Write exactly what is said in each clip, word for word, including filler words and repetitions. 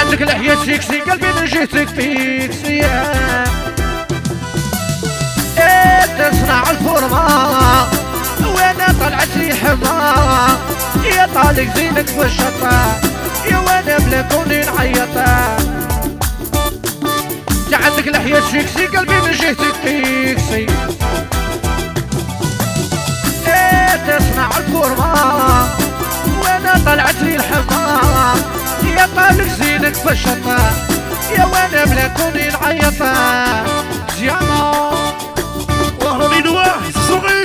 عندك لحية سيكسي قلبي من جهتك فيكسي. ايه تصنع الفورما وانا طلعت لي حما، يا طالق زينك في الشطا يا وانا بلاكوني نعيطا. عندك لحية سيكسي قلبي من جهتك فيكسي. ايه تصنع الفورما وانا طلعت لي الحما، يا طالق زينك في الشطا يا وانا بلاكوني نعيطا. زيانا وهربي نواح صغي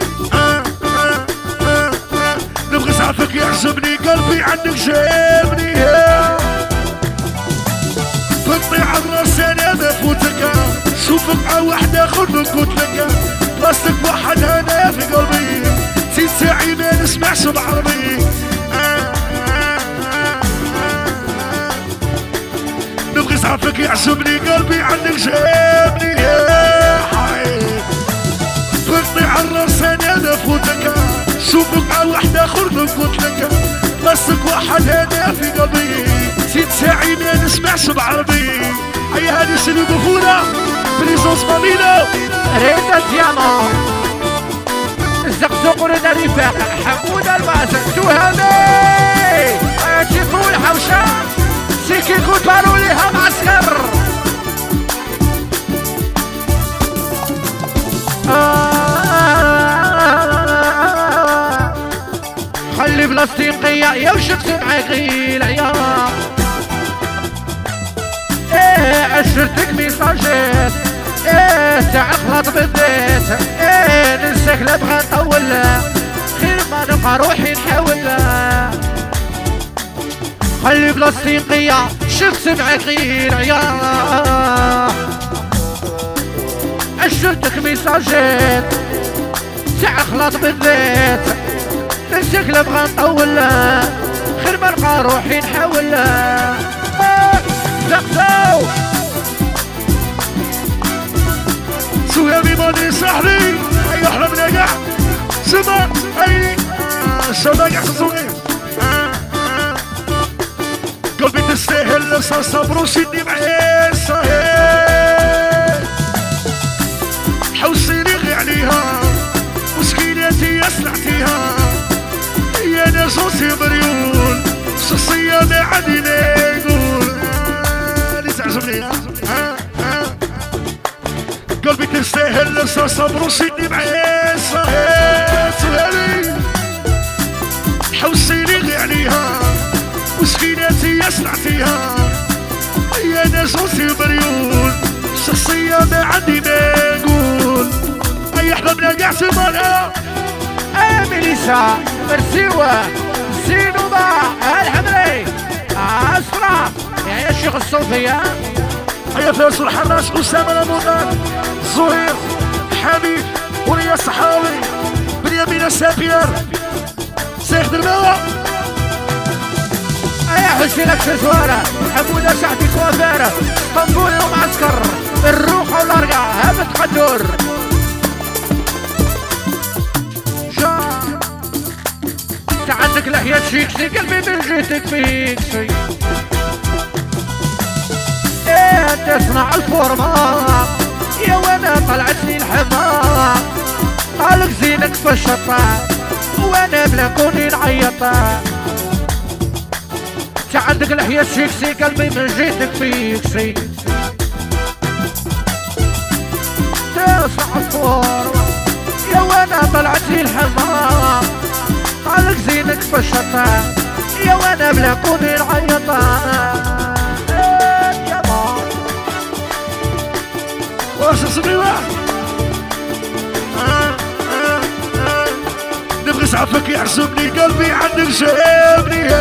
نبغي سعفك يعجبني قلبي عندك جابني. تقطيع الراس انا بفوتك، شوفك مع واحدة خذك قلتلك بلاستيك واحد انا في قلبي، زيد ساعي ما نسمعش بعربي. نبغي سعفك يعجبني قلبي عندك جابني. تقطيع الراس انا بفوتك، شوفك مع واحدة خذك قلتلك بلاستيك واحد انا في قلبي، زيد ساعي ما نسمعش بعربي. هيا هادي سلي بفورة بريزونس مامينو ريتا دياما الزقزوق وريدا رفاق حمود الباسل تهامي تيكون حوشة سيكي كوتارو ليها معسكر. خلي بلاستيقية يا وشك سمعي غيل يا ايه عشرتك ميساجات، ايه تاع خلاط بالذات، ايه ننساك لا بغا نطول خير ما نبقى روحي نحاول. خلي بلاستيقية شفت سمعك غير عيا، عشرتك ميساجات تاع خلاط بالذات، ننساك لا بغا نطول خير ما نبقى روحي نحاول. زقزو سو everybody صاحبي اي احنا بنقع سما اي شباب يحسسوني قلبي تستاهل لسا صبرو شدي معايا صحيح حوسيني غي عليها مسكيناتي يا سلعتيها يا ناس وصي مريون شخصية ما عندي نقول تعجبني. قلبي تستاهل لسا صبر وشدني معايا صحيح سهلي حوسيني غي عليها مسكيناتي يا سلعتيها يا ناس وصي مريون شخصية ما عندي ما نقول. اي احنا بنقع سمانة ايه ميليسا مرسيوة زينوبا الحمري عصرة يا شيخ الصوفية. هيا فارس الحراش أسامة رمضان زهير حبيب وريا صحاوي بنيامين سابير سيخ درباوة. هيا حسين اكسسوارة حمودة سعدي كوافيرة اسطنبول ومعسكر الروحة والارقع هابط قدور. عندك لحية شيكسي قلبي من جهتك فيكسي. ايه تصنع الفورما يا وانا طلعت لي الحما، طالق زينك في الشطا وانا بلاكوني نعيطا. عندك لحية شيكسي قلبي من جهتك فيكسي. تصنع الفورما يا وانا طلعت لي الحما، طالق زينك في الشطا يا وانا بلاكوني نعيطا. واش صبيوة نبغي سعفك يعجبني قلبي عندك جابني.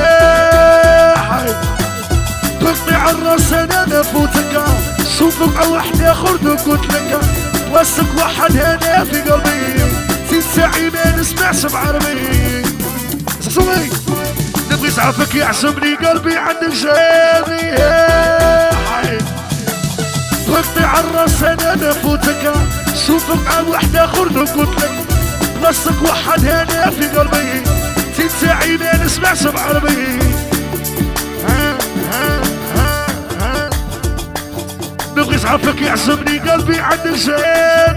تقطيع الراس انا نفوتك، شوفك مع وحدة خردك قلتلك بلاستيك واحد هنا في قلبي، زيد ساعي ما نسمعش بعربي. صومي نبغي سعفك يعجبني قلبي عندك جابني. تقطيع الراس انا نفوتك، شوفك مع وحدة خردك قلتلك بلاستيك واحد هنا في قلبي، زيد ساعي ما نسمعش بعربي. ها ها ها نقيس عفك يعصبني قلبي عن الزين